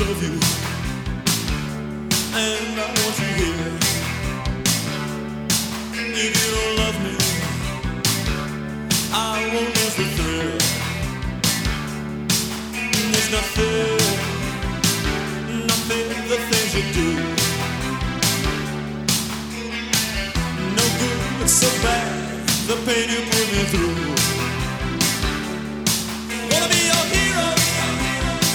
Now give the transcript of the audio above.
love you, and I want you here. If you don't love me, I won't lose the thrill. It's not fair, not fair the things you do. No good, it's so bad, the pain you put me through.